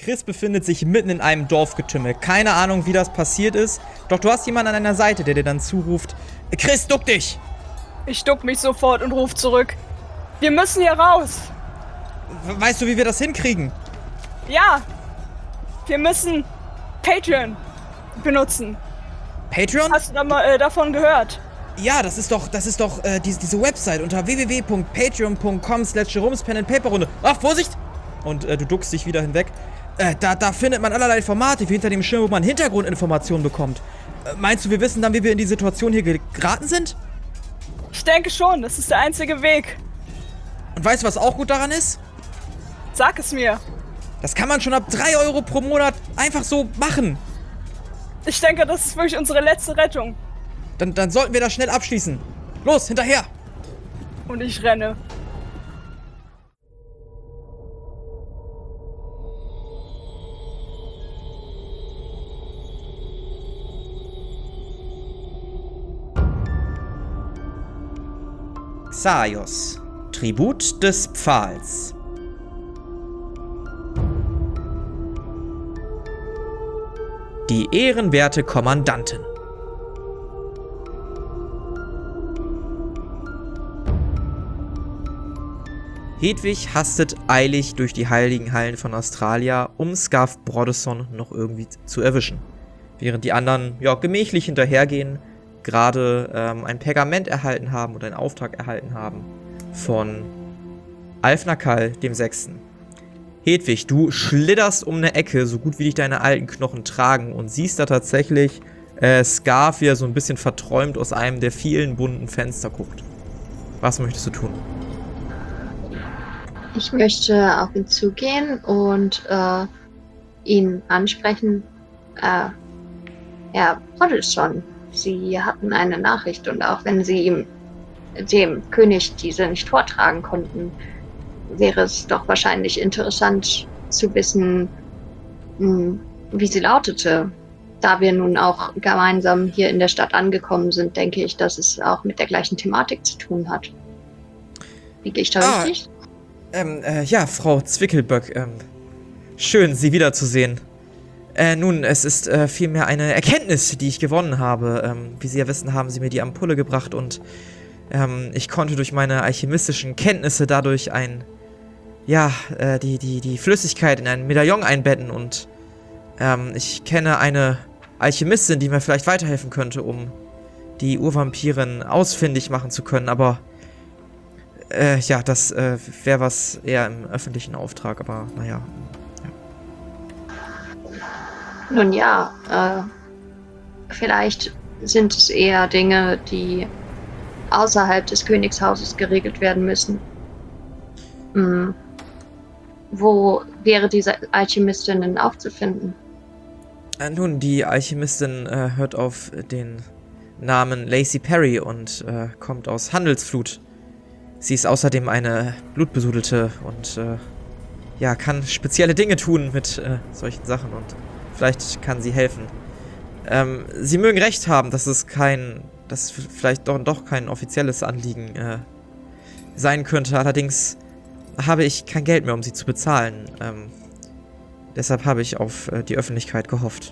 Chris befindet sich mitten in einem Dorfgetümmel. Keine Ahnung, wie das passiert ist. Doch du hast jemanden an deiner Seite, der dir dann zuruft: Chris, duck dich! Ich duck mich sofort und ruf zurück. Wir müssen hier raus. Weißt du, wie wir das hinkriegen? Ja. Wir müssen Patreon benutzen. Patreon? Hast du da mal davon gehört? Ja, das ist doch diese Website unter www.patreon.com/jeromespenandpaperrunde. Ach, Vorsicht! Und du duckst dich wieder hinweg. Da findet man allerlei Formate, wie hinter dem Schirm, wo man Hintergrundinformationen bekommt. Meinst du, wir wissen dann, wie wir in die Situation hier geraten sind? Ich denke schon, das ist der einzige Weg. Und weißt du, was auch gut daran ist? Sag es mir. Das kann man schon ab 3 Euro pro Monat einfach so machen. Ich denke, das ist wirklich unsere letzte Rettung. Dann sollten wir das schnell abschließen. Los, hinterher! Und ich renne. Xaios, Tribut des Pfahls. Die ehrenwerte Kommandantin. Hedwig hastet eilig durch die heiligen Hallen von Australia, um Scarf Broderson noch irgendwie zu erwischen. Während die anderen gemächlich hinterhergehen, gerade ein Pergament erhalten haben oder einen Auftrag erhalten haben von Alfnakal dem Sechsten. Hedwig, du schlitterst um eine Ecke, so gut wie dich deine alten Knochen tragen, und siehst da tatsächlich Scarf, wie er so ein bisschen verträumt aus einem der vielen bunten Fenster guckt. Was möchtest du tun? Ich möchte auf ihn zugehen und ihn ansprechen. Herr Broderson, Sie hatten eine Nachricht, und auch wenn Sie dem König diese nicht vortragen konnten, wäre es doch wahrscheinlich interessant zu wissen, wie sie lautete. Da wir nun auch gemeinsam hier in der Stadt angekommen sind, denke ich, dass es auch mit der gleichen Thematik zu tun hat. Wie gehe ich da richtig? Ja, Frau Zwickelböck, schön, Sie wiederzusehen. Nun, es ist vielmehr eine Erkenntnis, die ich gewonnen habe. Wie Sie ja wissen, haben Sie mir die Ampulle gebracht, und ich konnte durch meine alchemistischen Kenntnisse dadurch die Flüssigkeit in ein Medaillon einbetten, und ich kenne eine Alchemistin, die mir vielleicht weiterhelfen könnte, um die Urvampirin ausfindig machen zu können, aber das wäre was eher im öffentlichen Auftrag, aber naja. Nun ja, vielleicht sind es eher Dinge, die außerhalb des Königshauses geregelt werden müssen. Wo wäre diese Alchemistin denn aufzufinden? Nun, die Alchemistin hört auf den Namen Lacey Perry und kommt aus Handelsflut. Sie ist außerdem eine Blutbesudelte und kann spezielle Dinge tun mit solchen Sachen, und vielleicht kann sie helfen. Sie mögen recht haben, dass es vielleicht doch kein offizielles Anliegen sein könnte. Allerdings habe ich kein Geld mehr, um sie zu bezahlen. Deshalb habe ich auf die Öffentlichkeit gehofft.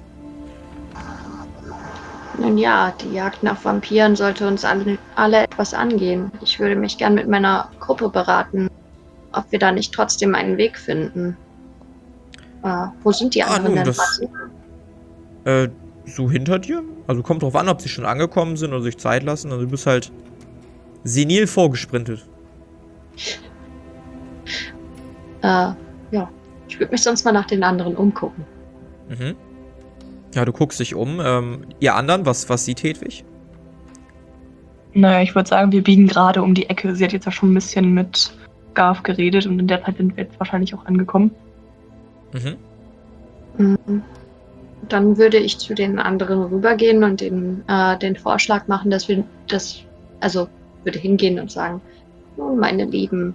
Nun ja, die Jagd nach Vampiren sollte uns alle etwas angehen. Ich würde mich gern mit meiner Gruppe beraten, ob wir da nicht trotzdem einen Weg finden. Wo sind die anderen denn? So hinter dir? Also kommt drauf an, ob sie schon angekommen sind oder sich Zeit lassen. Also du bist halt senil vorgesprintet. Ich würde mich sonst mal nach den anderen umgucken. Mhm. Ja, du guckst dich um. Ihr anderen, was sieht Hedwig? Naja, ich würde sagen, wir biegen gerade um die Ecke. Sie hat jetzt ja schon ein bisschen mit Garf geredet, und in der Zeit sind wir jetzt wahrscheinlich auch angekommen. Mhm. Dann würde ich zu den anderen rübergehen und den Vorschlag machen, dass wir würde hingehen und sagen, nun, meine Lieben,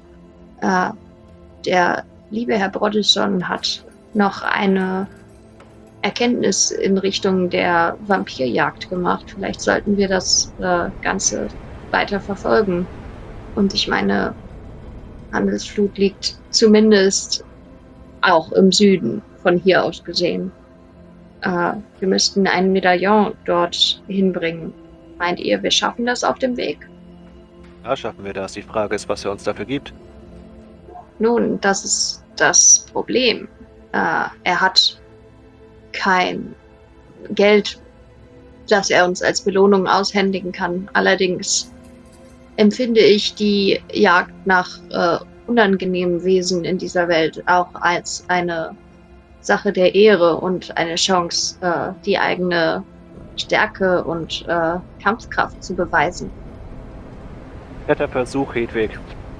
der liebe Herr Broderson hat noch eine Erkenntnis in Richtung der Vampirjagd gemacht. Vielleicht sollten wir das Ganze weiter verfolgen. Und ich meine, Handelsflut liegt zumindest auch im Süden von hier aus gesehen. Wir müssten ein Medaillon dort hinbringen. Meint ihr, wir schaffen das auf dem Weg? Ja, schaffen wir das. Die Frage ist, was er uns dafür gibt. Nun, das ist das Problem. Er hat kein Geld, das er uns als Belohnung aushändigen kann. Allerdings empfinde ich die Jagd nach unangenehmen Wesen in dieser Welt auch als eine Sache der Ehre und eine Chance, die eigene Stärke und Kampfkraft zu beweisen. Netter Versuch, Hedwig.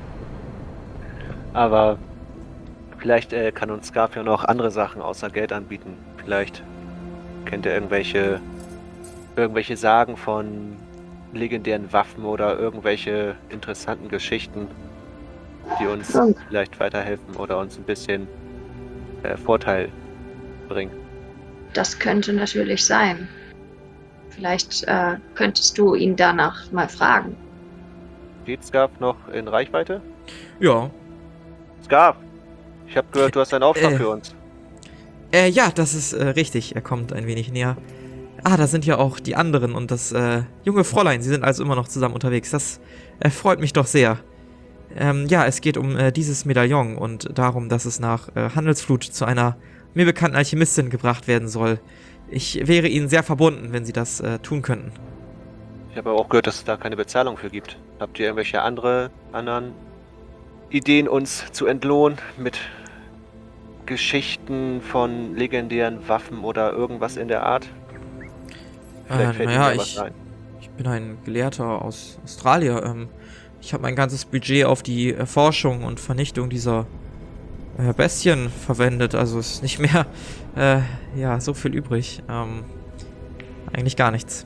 Aber vielleicht kann uns Scarf ja noch andere Sachen außer Geld anbieten. Vielleicht kennt er irgendwelche Sagen von legendären Waffen oder irgendwelche interessanten Geschichten, die uns vielleicht weiterhelfen oder uns ein bisschen Vorteil bringen. Das könnte natürlich sein. Vielleicht könntest du ihn danach mal fragen. Steht Scarf noch in Reichweite? Ja. Scarf, ich habe gehört, du hast einen Auftrag für uns. Ja, das ist richtig. Er kommt ein wenig näher. Ah, da sind ja auch die anderen und das junge Fräulein. Sie sind also immer noch zusammen unterwegs. Das freut mich doch sehr. Ja, es geht um dieses Medaillon und darum, dass es nach Handelsflut zu einer mir bekannten Alchemistin gebracht werden soll. Ich wäre Ihnen sehr verbunden, wenn Sie das tun könnten. Ich habe auch gehört, dass es da keine Bezahlung für gibt. Habt ihr irgendwelche anderen Ideen, uns zu entlohnen mit Geschichten von legendären Waffen oder irgendwas in der Art? Vielleicht fällt mir was ein. Ich bin ein Gelehrter aus Australien. Ich habe mein ganzes Budget auf die Erforschung und Vernichtung dieser Bestien verwendet. Also ist nicht mehr so viel übrig. Eigentlich gar nichts.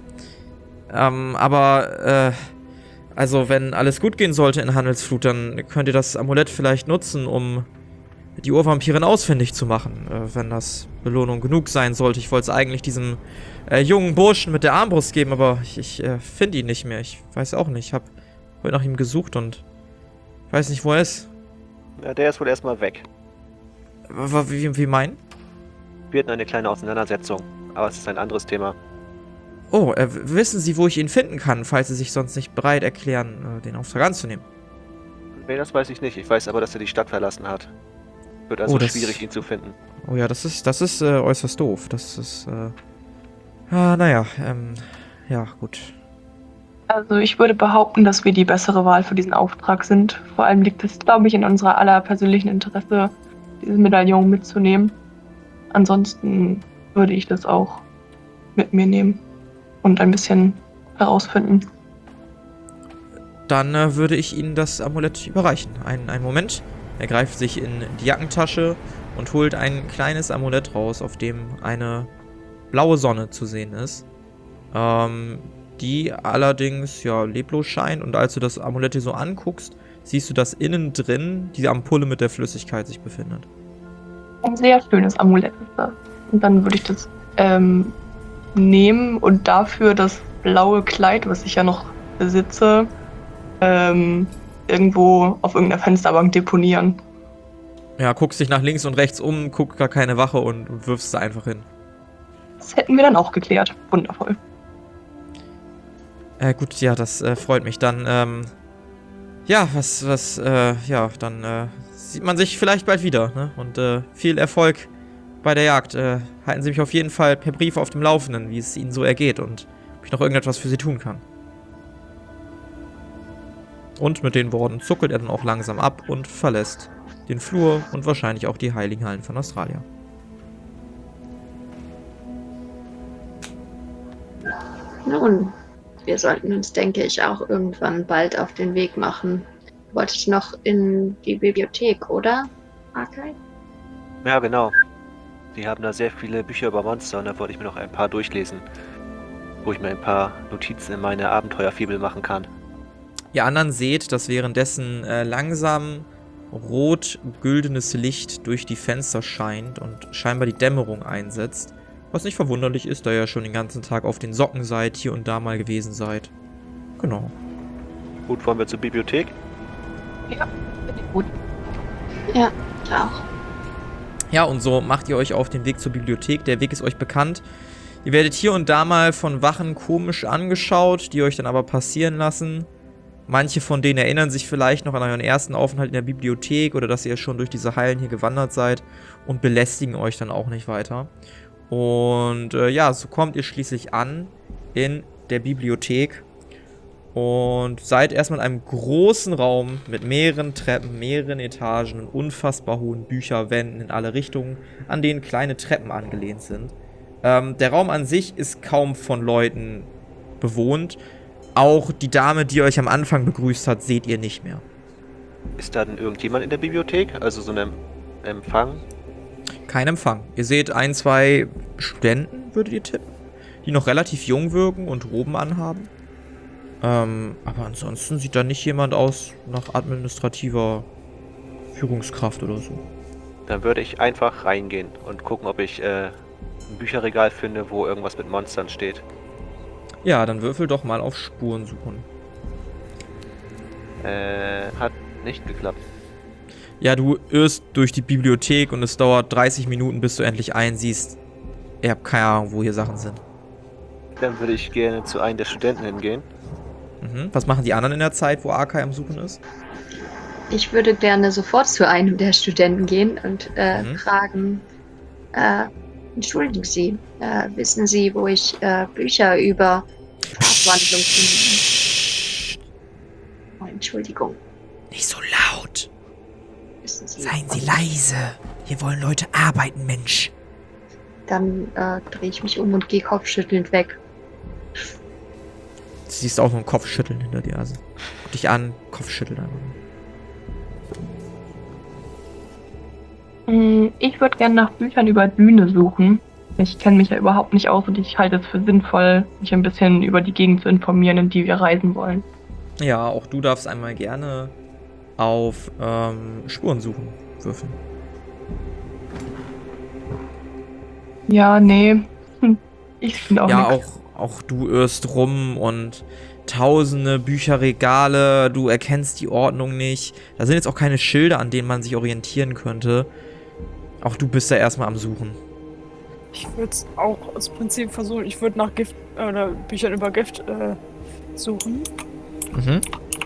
Also wenn alles gut gehen sollte in Handelsflut, dann könnt ihr das Amulett vielleicht nutzen, um die Urvampirin ausfindig zu machen, wenn das Belohnung genug sein sollte. Ich wollte es eigentlich diesem jungen Burschen mit der Armbrust geben, aber ich finde ihn nicht mehr. Ich weiß auch nicht. Ich habe heute nach ihm gesucht und weiß nicht, wo er ist. Ja, der ist wohl erstmal weg. Wie meinen? Wir hatten eine kleine Auseinandersetzung, aber es ist ein anderes Thema. Oh, wissen Sie, wo ich ihn finden kann, falls Sie sich sonst nicht bereit erklären, den Auftrag anzunehmen? Nee, das weiß ich nicht. Ich weiß aber, dass er die Stadt verlassen hat. Wird also schwierig, ihn zu finden. Oh ja, das ist äußerst doof. Das ist, ja, gut. Also ich würde behaupten, dass wir die bessere Wahl für diesen Auftrag sind. Vor allem liegt es, glaube ich, in unserer aller persönlichen Interesse, dieses Medaillon mitzunehmen. Ansonsten würde ich das auch mit mir nehmen und ein bisschen herausfinden. Dann würde ich Ihnen das Amulett überreichen. Einen Moment. Er greift sich in die Jackentasche und holt ein kleines Amulett raus, auf dem eine blaue Sonne zu sehen ist. Die allerdings, ja, leblos scheint. Und als du das Amulett dir so anguckst, siehst du, dass innen drin die Ampulle mit der Flüssigkeit sich befindet. Ein sehr schönes Amulett ist das. Und dann würde ich das nehmen und dafür das blaue Kleid, was ich ja noch besitze, irgendwo auf irgendeiner Fensterbank deponieren. Ja, guckst dich nach links und rechts um, guckt gar keine Wache und wirfst es einfach hin. Das hätten wir dann auch geklärt. Wundervoll. Gut, ja, das freut mich. Dann, dann sieht man sich vielleicht bald wieder, ne? Und viel Erfolg bei der Jagd. Halten Sie mich auf jeden Fall per Brief auf dem Laufenden, wie es Ihnen so ergeht und ob ich noch irgendetwas für Sie tun kann. Und mit den Worten zuckelt er dann auch langsam ab und verlässt den Flur und wahrscheinlich auch die Heiligen Hallen von Australia. Nun, wir sollten uns, denke ich, auch irgendwann bald auf den Weg machen. Du wolltest noch in die Bibliothek, oder, Arkay? Ja, genau. Die haben da sehr viele Bücher über Monster und da wollte ich mir noch ein paar durchlesen, wo ich mir ein paar Notizen in meine Abenteuerfibel machen kann. Ihr anderen seht, dass währenddessen langsam rot-güldenes Licht durch die Fenster scheint und scheinbar die Dämmerung einsetzt. Was nicht verwunderlich ist, da ihr ja schon den ganzen Tag auf den Socken seid, hier und da mal gewesen seid. Genau. Gut, wollen wir zur Bibliothek? Ja, finde ich gut. Ja, ich auch. Ja, und so macht ihr euch auf den Weg zur Bibliothek. Der Weg ist euch bekannt. Ihr werdet hier und da mal von Wachen komisch angeschaut, die euch dann aber passieren lassen. Manche von denen erinnern sich vielleicht noch an euren ersten Aufenthalt in der Bibliothek oder dass ihr schon durch diese Hallen hier gewandert seid und belästigen euch dann auch nicht weiter. Und ja, so kommt ihr schließlich an in der Bibliothek und seid erstmal in einem großen Raum mit mehreren Treppen, mehreren Etagen und unfassbar hohen Bücherwänden in alle Richtungen, an denen kleine Treppen angelehnt sind. Der Raum an sich ist kaum von Leuten bewohnt. Auch die Dame, die euch am Anfang begrüßt hat, seht ihr nicht mehr. Ist da denn irgendjemand in der Bibliothek? Also so ein Empfang? Kein Empfang. Ihr seht 1, 2 Studenten, würdet ihr tippen, die noch relativ jung wirken und Roben anhaben. Aber ansonsten sieht da nicht jemand aus nach administrativer Führungskraft oder so. Dann würde ich einfach reingehen und gucken, ob ich ein Bücherregal finde, wo irgendwas mit Monstern steht. Ja, dann würfel doch mal auf Spuren suchen. Hat nicht geklappt. Ja, du irrst durch die Bibliothek und es dauert 30 Minuten, bis du endlich einsiehst. Ihr habt keine Ahnung, wo hier Sachen sind. Dann würde ich gerne zu einem der Studenten hingehen. Mhm. Was machen die anderen in der Zeit, wo Arkai am Suchen ist? Ich würde gerne sofort zu einem der Studenten gehen und fragen, entschuldigen Sie, wissen Sie, wo ich Bücher über Abwandlung finde? Oh, Entschuldigung. Nicht so laut. Wissen Sie, Seien Sie leise. Hier wollen Leute arbeiten, Mensch. Dann drehe ich mich um und gehe kopfschüttelnd weg. Du siehst auch nur ein Kopfschütteln hinter dir. Also guck dich an, Kopfschütteln einfach. Ich würde gerne nach Büchern über Düne suchen. Ich kenne mich ja überhaupt nicht aus und ich halte es für sinnvoll, mich ein bisschen über die Gegend zu informieren, in die wir reisen wollen. Ja, auch du darfst einmal gerne auf Spuren suchen würfeln. Ja, nee. Ich bin auch Ja, nix. auch du irrst rum und tausende Bücherregale, du erkennst die Ordnung nicht. Da sind jetzt auch keine Schilder, an denen man sich orientieren könnte. Auch du bist da erstmal am Suchen. Ich würde es auch aus Prinzip versuchen. Ich würde nach Gift oder Büchern über Gift suchen. Mhm.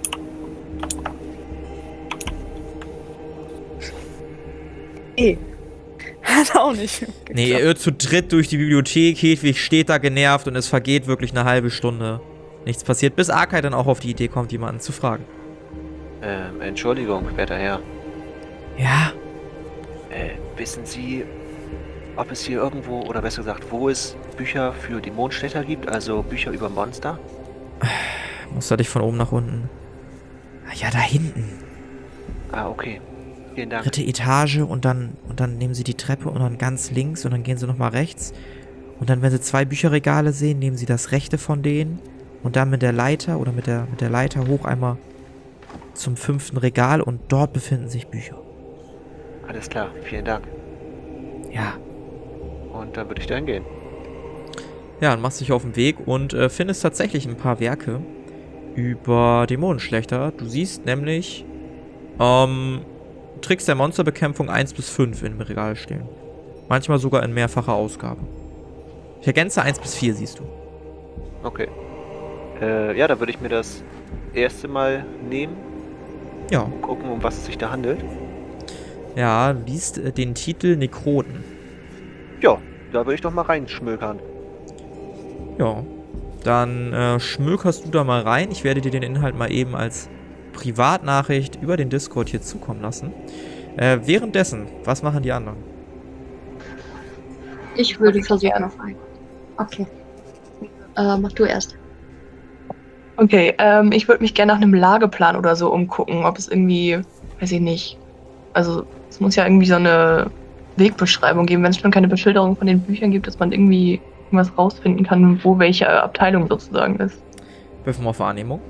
Hat auch nicht. Nee, ihr irrt zu dritt durch die Bibliothek, Hedwig steht da genervt und es vergeht wirklich eine halbe Stunde. Nichts passiert, bis Arkai dann auch auf die Idee kommt, jemanden zu fragen. Entschuldigung, werter Herr. Ja? Wissen Sie, ob es hier irgendwo, oder besser gesagt, wo es Bücher für die Mondstädter gibt? Also Bücher über Monster? Musst du dich von oben nach unten. Ja, da hinten. Ah, okay. Vielen Dank. 3. Etage und dann nehmen sie die Treppe und dann ganz links und dann gehen sie nochmal rechts. Und dann, wenn sie 2 Bücherregale sehen, nehmen sie das rechte von denen und dann mit der Leiter oder mit der Leiter hoch einmal zum 5. Regal und dort befinden sich Bücher. Alles klar, vielen Dank. Ja. Und dann würde ich da hingehen. Ja, dann machst du dich auf den Weg und findest tatsächlich ein paar Werke über Dämonenschlechter. Du siehst nämlich Tricks der Monsterbekämpfung 1 bis 5 im Regal stehen. Manchmal sogar in mehrfacher Ausgabe. Ich ergänze 1 bis 4 siehst du. Okay. Ja, da würde ich mir das erste Mal nehmen. Ja. Gucken, um was es sich da handelt. Ja, du liest den Titel Nekroten. Ja, da würde ich doch mal reinschmökern. Ja. Dann schmökerst du da mal rein. Ich werde dir den Inhalt mal eben als Privatnachricht über den Discord hier zukommen lassen. Währenddessen, was machen die anderen? Ich würde versuchen auf einen. Okay. Mach du erst. Okay, ich würde mich gerne nach einem Lageplan oder so umgucken, ob es irgendwie, weiß ich nicht. Also es muss ja irgendwie so eine Wegbeschreibung geben, wenn es schon keine Beschilderung von den Büchern gibt, dass man irgendwie irgendwas rausfinden kann, wo welche Abteilung sozusagen ist. Würfel mal auf Wahrnehmung.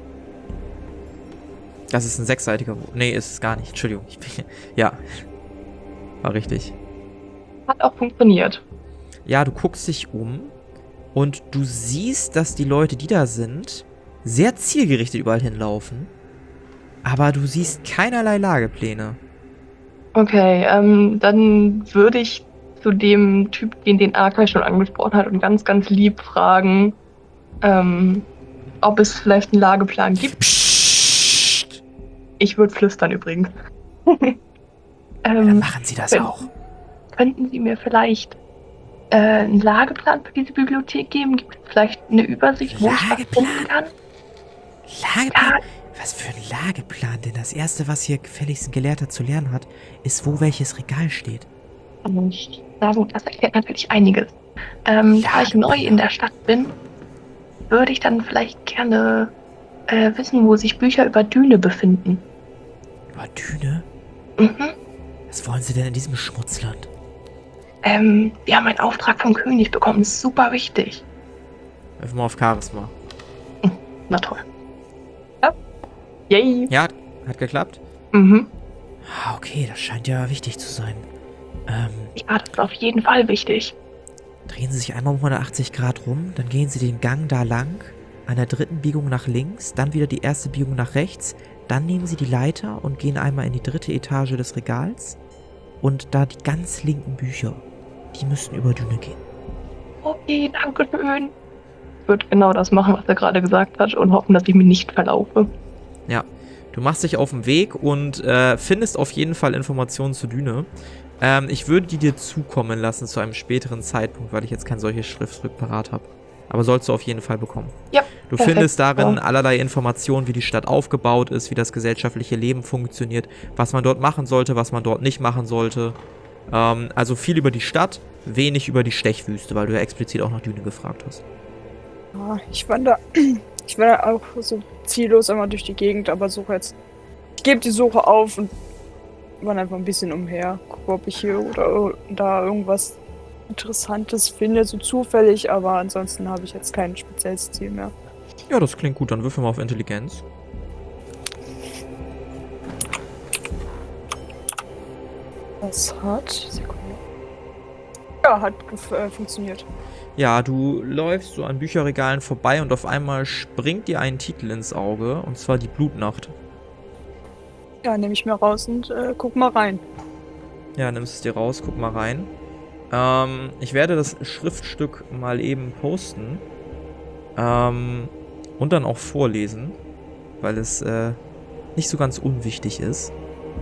Das ist ein 6-seitiger. Nee, ist es gar nicht. Entschuldigung. Ja. War richtig. Hat auch funktioniert. Ja, du guckst dich um und du siehst, dass die Leute, die da sind, sehr zielgerichtet überall hinlaufen. Aber du siehst keinerlei Lagepläne. Okay, dann würde ich zu dem Typ, den Arkai schon angesprochen hat, und ganz, ganz lieb fragen, ob es vielleicht einen Lageplan gibt. Psst. Ich würde flüstern übrigens. Machen Sie das auch. Könnten Sie mir vielleicht einen Lageplan für diese Bibliothek geben? Gibt es vielleicht eine Übersicht, wo ich was Lageplan? finden kann? Lageplan? Ja. Was für ein Lageplan? Denn das Erste, was hier gefälligst ein Gelehrter zu lernen hat, ist, wo welches Regal steht. Und na gut, das erklärt natürlich einiges. Da ich neu in der Stadt bin, würde ich dann vielleicht gerne wissen, wo sich Bücher über Düne befinden. Über Düne? Mhm. Was wollen Sie denn in diesem Schmutzland? Wir haben einen Auftrag vom König bekommen, das ist super wichtig. Wirf mal auf Charisma. Na toll. Ja. Yay. Ja, hat geklappt? Mhm. Ah, okay, das scheint ja wichtig zu sein. Ja, das ist auf jeden Fall wichtig. Drehen Sie sich einmal um 180 Grad rum, dann gehen Sie den Gang da lang, an der dritten Biegung nach links, dann wieder die erste Biegung nach rechts, dann nehmen Sie die Leiter und gehen einmal in die dritte Etage des Regals und da die ganz linken Bücher, die müssten über Düne gehen. Okay, danke schön. Ich würde genau das machen, was er gerade gesagt hat und hoffen, dass ich mich nicht verlaufe. Ja, du machst dich auf den Weg und findest auf jeden Fall Informationen zur Düne. Ich würde die dir zukommen lassen zu einem späteren Zeitpunkt, weil ich jetzt kein solches Schriftstück parat habe. Aber sollst du auf jeden Fall bekommen. Ja, Du perfekt. findest darin Ja. allerlei Informationen, wie die Stadt aufgebaut ist, wie das gesellschaftliche Leben funktioniert, was man dort machen sollte, was man dort nicht machen sollte. Also viel über die Stadt, wenig über die Stechwüste, weil du ja explizit auch nach Düne gefragt hast. Ja, ich wandere auch so ziellos einmal durch die Gegend, aber suche jetzt. Ich gebe die Suche auf und wandere einfach ein bisschen umher. Gucke, ob ich hier oder da irgendwas Interessantes finde, so zufällig, aber ansonsten habe ich jetzt kein spezielles Ziel mehr. Ja, das klingt gut, dann würfeln wir auf Intelligenz. Das hat. Sekunde. Ja, hat funktioniert. Ja, du läufst so an Bücherregalen vorbei und auf einmal springt dir ein Titel ins Auge, und zwar die Blutnacht. Ja, nehme ich mir raus und guck mal rein. Ja, nimmst es dir raus, guck mal rein. Ich werde das Schriftstück mal eben posten. Und dann auch vorlesen, weil es nicht so ganz unwichtig ist.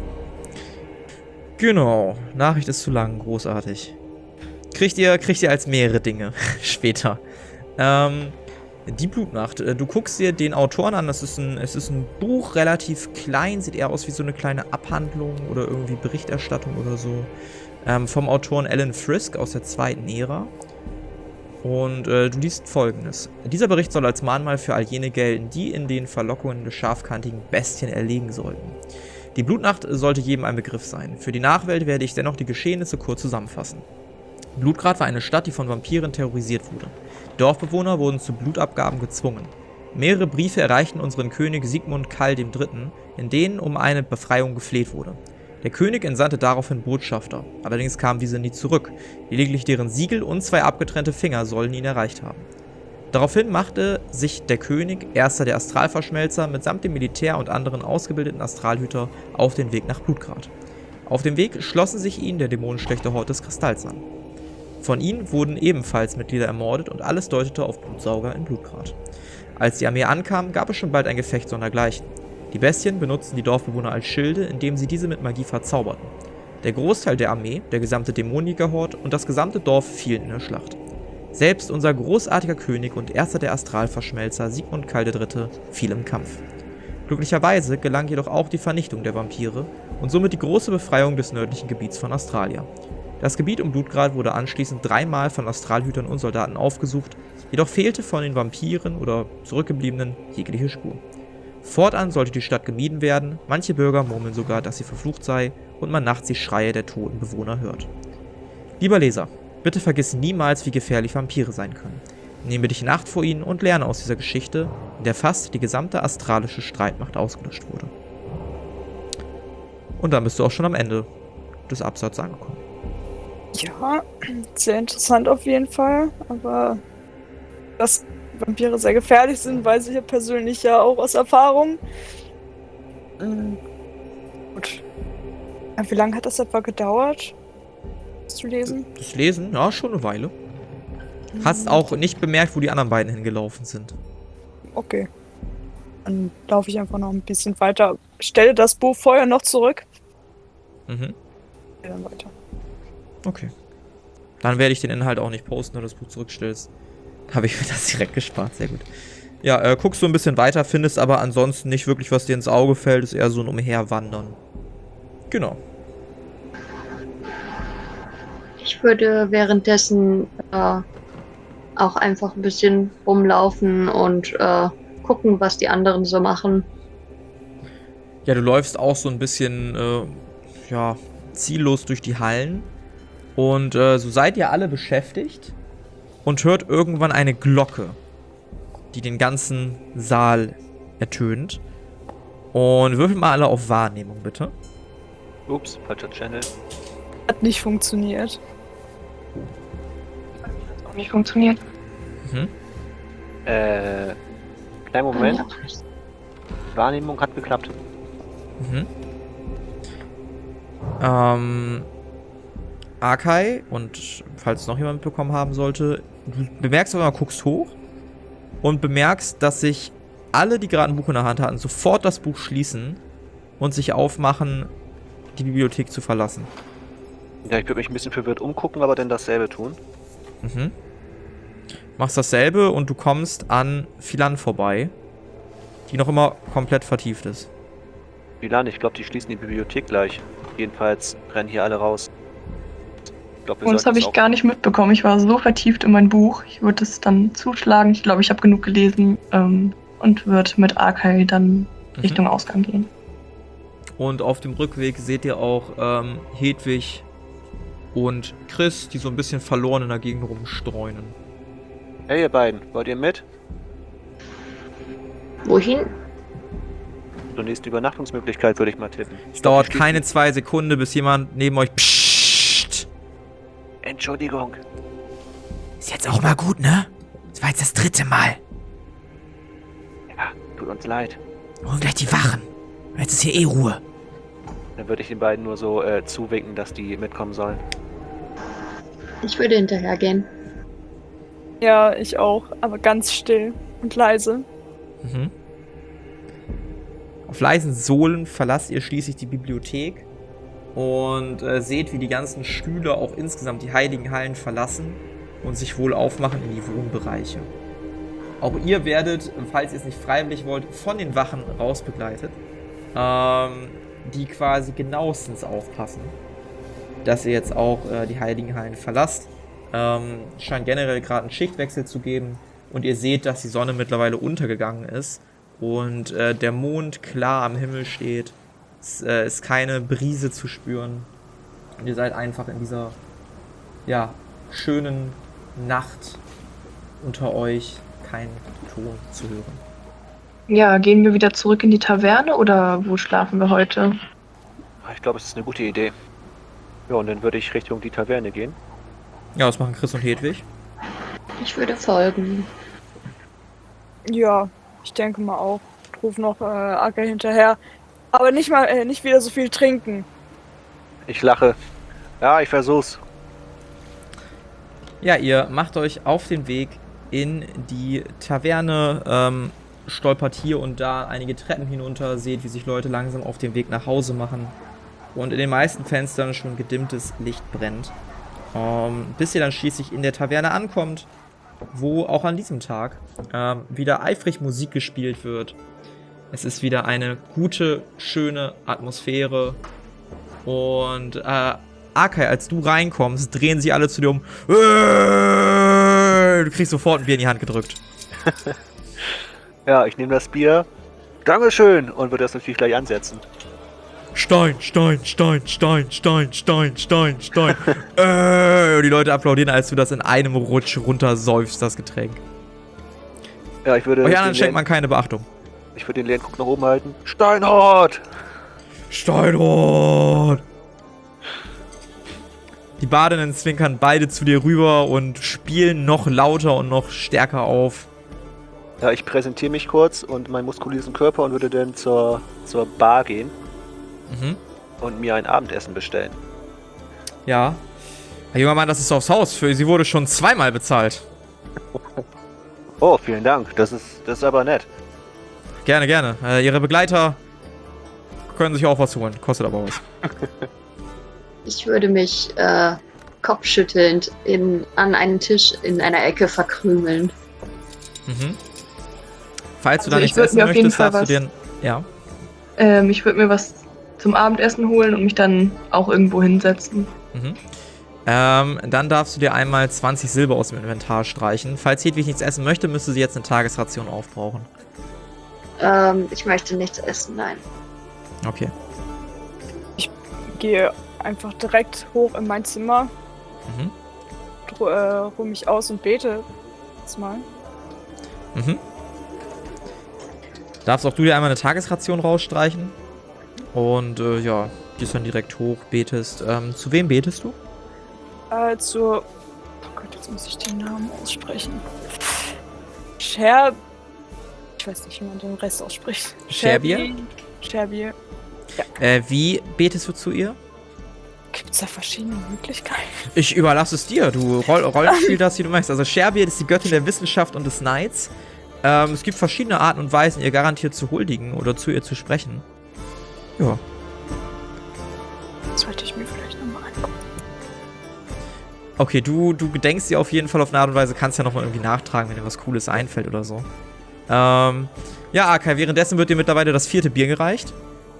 Genau, Nachricht ist zu lang, großartig. Kriegt ihr als mehrere Dinge später. Die Blutnacht. Du guckst dir den Autoren an, es ist ein Buch, relativ klein, sieht eher aus wie so eine kleine Abhandlung oder irgendwie Berichterstattung oder so. Vom Autoren Alan Frisk aus der zweiten Ära. Und du liest Folgendes. Dieser Bericht soll als Mahnmal für all jene gelten, die in den Verlockungen des scharfkantigen Bestien erlegen sollten. Die Blutnacht sollte jedem ein Begriff sein. Für die Nachwelt werde ich dennoch die Geschehnisse kurz zusammenfassen. Blutgrad war eine Stadt, die von Vampiren terrorisiert wurde. Die Dorfbewohner wurden zu Blutabgaben gezwungen. Mehrere Briefe erreichten unseren König Sigmund Kall III., in denen um eine Befreiung gefleht wurde. Der König entsandte daraufhin Botschafter, allerdings kamen diese nie zurück, lediglich deren Siegel und 2 abgetrennte Finger sollen ihn erreicht haben. Daraufhin machte sich der König, erster der Astralverschmelzer, mitsamt dem Militär und anderen ausgebildeten Astralhüter auf den Weg nach Blutgrad. Auf dem Weg schlossen sich ihnen der dämonenschlechte Hort des Kristalls an. Von ihnen wurden ebenfalls Mitglieder ermordet und alles deutete auf Blutsauger in Blutgrad. Als die Armee ankam, gab es schon bald ein Gefecht sondergleichen. Die Bestien benutzten die Dorfbewohner als Schilde, indem sie diese mit Magie verzauberten. Der Großteil der Armee, der gesamte Dämonenjägerhort und das gesamte Dorf fielen in der Schlacht. Selbst unser großartiger König und erster der Astralverschmelzer Sigmund Kall III. Fiel im Kampf. Glücklicherweise gelang jedoch auch die Vernichtung der Vampire und somit die große Befreiung des nördlichen Gebiets von Astralia. Das Gebiet um Blutgrad wurde anschließend 3-mal von Astralhütern und Soldaten aufgesucht, jedoch fehlte von den Vampiren oder Zurückgebliebenen jegliche Spur. Fortan sollte die Stadt gemieden werden, manche Bürger murmeln sogar, dass sie verflucht sei und man nachts die Schreie der toten Bewohner hört. Lieber Leser, bitte vergiss niemals, wie gefährlich Vampire sein können. Nehme dich in Acht vor ihnen und lerne aus dieser Geschichte, in der fast die gesamte astralische Streitmacht ausgelöscht wurde. Und dann bist du auch schon am Ende des Absatzes angekommen. Ja, sehr interessant auf jeden Fall, aber dass Vampire sehr gefährlich sind, weiß ich ja persönlich ja auch aus Erfahrung. Gut. Wie lange hat das etwa gedauert, das zu lesen? Das Lesen, ja, schon eine Weile. Hast auch nicht bemerkt, wo die anderen beiden hingelaufen sind. Okay. Dann laufe ich einfach noch ein bisschen weiter. Stelle das Buch vorher noch zurück. Mhm. Ja, dann weiter. Okay. Dann werde ich den Inhalt auch nicht posten, wenn du das Buch zurückstellst. Habe ich mir das direkt gespart, sehr gut. Ja, guckst du ein bisschen weiter, findest aber ansonsten nicht wirklich, was dir ins Auge fällt. Ist eher so ein Umherwandern. Genau. Ich würde währenddessen auch einfach ein bisschen rumlaufen und gucken, was die anderen so machen. Ja, du läufst auch so ein bisschen, ja, ziellos durch die Hallen. Und so seid ihr alle beschäftigt und hört irgendwann eine Glocke, die den ganzen Saal ertönt. Und würfelt mal alle auf Wahrnehmung, bitte. Ups, falscher Channel. Hat nicht funktioniert. Hat auch nicht funktioniert. Mhm. Kleinen Moment. Wahrnehmung hat geklappt. Mhm. Akai, und falls noch jemand mitbekommen haben sollte, du bemerkst aber mal, guckst hoch und bemerkst, dass sich alle, die gerade ein Buch in der Hand hatten, sofort das Buch schließen und sich aufmachen, die Bibliothek zu verlassen. Ja, ich würde mich ein bisschen verwirrt umgucken, aber dann dasselbe tun. Mhm. Machst dasselbe und du kommst an Philan vorbei, die noch immer komplett vertieft ist. Philan, ich glaube, die schließen die Bibliothek gleich. Jedenfalls rennen hier alle raus. Ich glaub, wir Und das sollten habe es ich auch- gar nicht mitbekommen. Ich war so vertieft in mein Buch. Ich würde es dann zuschlagen. Ich glaube, ich habe genug gelesen und würde mit Arkai dann Richtung Ausgang gehen. Und auf dem Rückweg seht ihr auch Hedwig und Chris, die so ein bisschen verloren in der Gegend rumstreunen. Hey, ihr beiden, wollt ihr mit? Wohin? Zur nächsten Übernachtungsmöglichkeit würde ich mal tippen. Es dauert keine 2 Sekunden, bis jemand neben euch pssst. Entschuldigung. Ist jetzt auch mal gut, ne? Das war jetzt das 3. Mal. Ja, tut uns leid. Holen gleich die Wachen. Jetzt ist hier eh Ruhe. Dann würde ich den beiden nur so zuwinken, dass die mitkommen sollen. Ich würde hinterhergehen. Ja, ich auch. Aber ganz still und leise. Mhm. Auf leisen Sohlen verlasst ihr schließlich die Bibliothek und seht, wie die ganzen Stühle auch insgesamt die heiligen Hallen verlassen und sich wohl aufmachen in die Wohnbereiche. Auch ihr werdet, falls ihr es nicht freiwillig wollt, von den Wachen rausbegleitet, die quasi genauestens aufpassen, dass ihr jetzt auch die heiligen Hallen verlasst. Scheint generell gerade einen Schichtwechsel zu geben und ihr seht, dass die Sonne mittlerweile untergegangen ist und der Mond klar am Himmel steht. Es ist keine Brise zu spüren. Und ihr seid einfach in dieser, ja, schönen Nacht unter euch, kein Ton zu hören. Ja, gehen wir wieder zurück in die Taverne oder wo schlafen wir heute? Ich glaube, es ist eine gute Idee. Ja, und dann würde ich Richtung die Taverne gehen. Ja, was machen Chris und Hedwig? Ich würde folgen. Ja, ich denke mal auch. Ich ruf noch Acker hinterher. Aber nicht wieder so viel trinken. Ich lache. Ja, ich versuch's. Ja, ihr macht euch auf den Weg in die Taverne, stolpert hier und da einige Treppen hinunter, seht, wie sich Leute langsam auf den Weg nach Hause machen und in den meisten Fenstern schon gedimmtes Licht brennt. Bis ihr dann schließlich in der Taverne ankommt, wo auch an diesem Tag wieder eifrig Musik gespielt wird. Es ist wieder eine gute, schöne Atmosphäre. Und Akai, als du reinkommst, drehen sich alle zu dir um. Du kriegst sofort ein Bier in die Hand gedrückt. Ja, ich nehme das Bier. Dankeschön! Und würde das natürlich gleich ansetzen. Stein, Stein, Stein, Stein, Stein, Stein, Stein, Stein. Und die Leute applaudieren, als du das in einem Rutsch runtersäufst, das Getränk. Ja, ich würde. Euch anderen schenkt man keine Beachtung. Ich würde den leeren Guck nach oben halten. Steinhort! Steinrot! Die Badenden zwinkern beide zu dir rüber und spielen noch lauter und noch stärker auf. Ja, ich präsentiere mich kurz und meinen muskulösen Körper und würde dann zur Bar gehen. Mhm. und mir ein Abendessen bestellen. Ja. Herr junger Mann, das ist aufs Haus. Für Sie wurde schon 2-mal bezahlt. Oh, vielen Dank. Das ist aber nett. Gerne, gerne. Ihre Begleiter können sich auch was holen. Kostet aber was. Ich würde mich kopfschüttelnd an einen Tisch in einer Ecke verkrümeln. Mhm. Falls du Also da ich nichts würd essen mir auf jeden möchtest, Fall darfst du dir... Ja. Ich würde mir was zum Abendessen holen und mich dann auch irgendwo hinsetzen. Mhm. Dann darfst du dir einmal 20 Silber aus dem Inventar streichen. Falls Hedwig nichts essen möchte, müsste sie jetzt eine Tagesration aufbrauchen. Ich möchte nichts essen, nein. Okay. Gehe einfach direkt hoch in mein Zimmer, Mhm. ruhe mich aus und bete jetzt mal. Mhm. Darfst auch du dir einmal eine Tagesration rausstreichen. Und ja, gehst dann direkt hoch, betest. Zu wem betest du? Oh Gott, jetzt muss ich den Namen aussprechen. Ich weiß nicht, wie man den Rest ausspricht. Sherbier? Sherbier. Wie betest du zu ihr? Gibt es da verschiedene Möglichkeiten? Ich überlasse es dir. Du Rollenspiel das, wie du möchtest. Also Sherbier ist die Göttin der Wissenschaft und des Neids. Es gibt verschiedene Arten und Weisen, ihr garantiert zu huldigen oder zu ihr zu sprechen. Ja. Das sollte ich mir vielleicht nochmal angucken. Okay, du gedenkst dir auf jeden Fall auf eine Art und Weise, kannst ja nochmal irgendwie nachtragen, wenn dir was Cooles einfällt oder so. Ja, Akai, währenddessen wird dir mittlerweile das 4. Bier gereicht.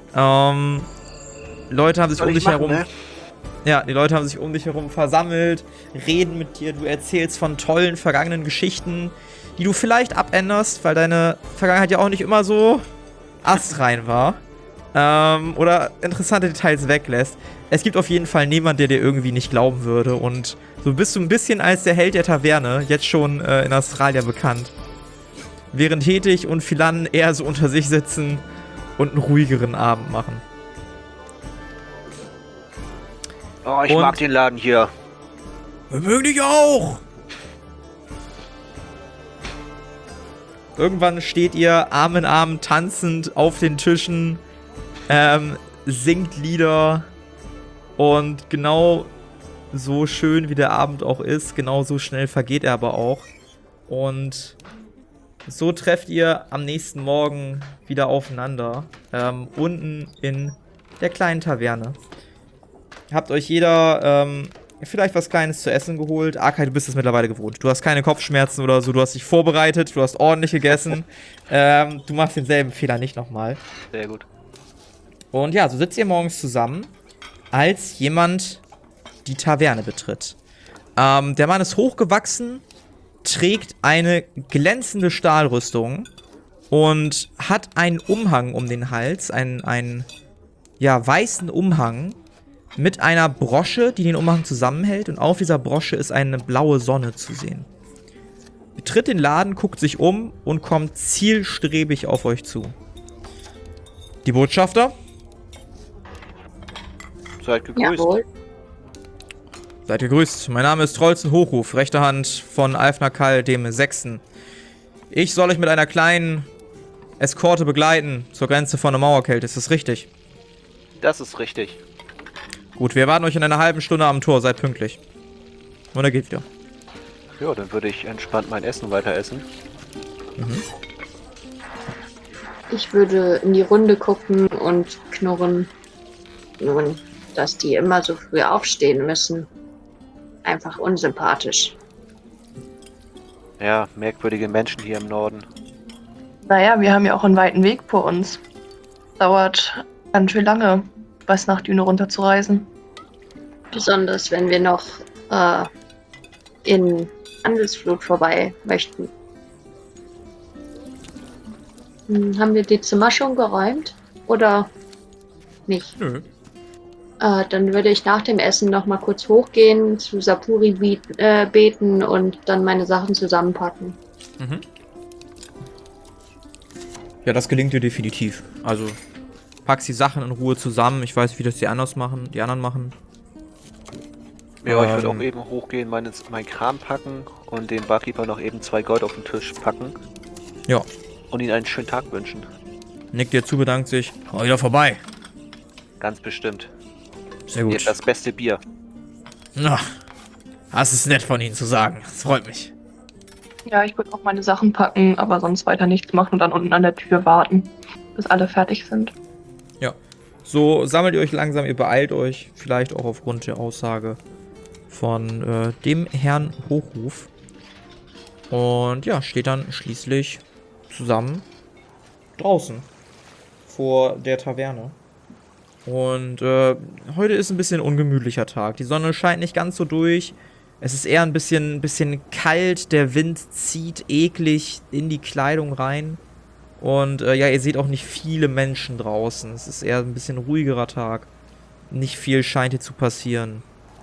Leute haben sich um dich herum... Ne? Ja, die Leute haben sich um dich herum versammelt, reden mit dir, du erzählst von tollen vergangenen Geschichten, die du vielleicht abänderst, weil deine Vergangenheit ja auch nicht immer so astrein war. Oder interessante Details weglässt. Es gibt auf jeden Fall niemanden, der dir irgendwie nicht glauben würde. Und so bist du ein bisschen als der Held der Taverne, jetzt schon in Australien bekannt. Während Hedwig und Philan eher so unter sich sitzen und einen ruhigeren Abend machen. Oh, ich mag den Laden hier. Wir mögen dich auch! Irgendwann steht ihr Arm in Arm tanzend auf den Tischen, singt Lieder und genau so schön wie der Abend auch ist, genau so schnell vergeht er aber auch. Und so trefft ihr am nächsten Morgen wieder aufeinander, unten in der kleinen Taverne. Habt euch jeder vielleicht was Kleines zu essen geholt. Akai, du bist es mittlerweile gewohnt. Du hast keine Kopfschmerzen oder so, du hast dich vorbereitet, du hast ordentlich gegessen. Du machst denselben Fehler nicht nochmal. Sehr gut. Und ja, so sitzt ihr morgens zusammen, als jemand die Taverne betritt. Der Mann ist hochgewachsen, trägt eine glänzende Stahlrüstung und hat einen Umhang um den Hals, einen weißen Umhang mit einer Brosche, die den Umhang zusammenhält, und auf dieser Brosche ist eine blaue Sonne zu sehen. Betritt den Laden, guckt sich um und kommt zielstrebig auf euch zu. Die Botschafter? Seid gegrüßt. Jawohl. Seid gegrüßt. Mein Name ist Trollzen Hochruf, rechte Hand von Alfnakal dem 6. Ich soll euch mit einer kleinen Eskorte begleiten zur Grenze von der Mauerkälte. Ist das richtig? Das ist richtig. Gut, wir warten euch in einer halben Stunde am Tor. Seid pünktlich. Und er geht wieder. Ja, dann würde ich entspannt mein Essen weiter essen. Mhm. Ich würde in die Runde gucken und knurren. Nun, dass die immer so früh aufstehen müssen. Einfach unsympathisch. Ja, merkwürdige Menschen hier im Norden. Naja, wir haben ja auch einen weiten Weg vor uns. Dauert ganz schön lange, bis nach Düne runterzureisen. Besonders wenn wir noch in Handelsflut vorbei möchten. Haben wir die Zimmer schon geräumt? Oder nicht? Nö. Dann würde ich nach dem Essen noch mal kurz hochgehen, zu Sapuri beten und dann meine Sachen zusammenpacken. Mhm. Ja, das gelingt dir definitiv. Also, packst die Sachen in Ruhe zusammen. Ich weiß, wie das die anderen machen. Ja, ich würde auch eben hochgehen, mein Kram packen und dem Barkeeper noch eben 2 Gold auf den Tisch packen. Ja. Und ihnen einen schönen Tag wünschen. Nickt dir zu, bedankt sich. Komm wieder vorbei. Ganz bestimmt. Sehr Ihr gut. habt das beste Bier. Na, das ist nett von Ihnen zu sagen. Das freut mich. Ja, ich würde auch meine Sachen packen, aber sonst weiter nichts machen und dann unten an der Tür warten, bis alle fertig sind. So sammelt ihr euch langsam, ihr beeilt euch, vielleicht auch aufgrund der Aussage von dem Herrn Hochruf. Und ja, steht dann schließlich zusammen draußen vor der Taverne. Und heute ist ein bisschen ungemütlicher Tag. Die Sonne scheint nicht ganz so durch. Es ist eher ein bisschen kalt. Der Wind zieht eklig in die Kleidung rein. Und ja, ihr seht auch nicht viele Menschen draußen. Es ist eher ein bisschen ruhigerer Tag. Nicht viel scheint hier zu passieren.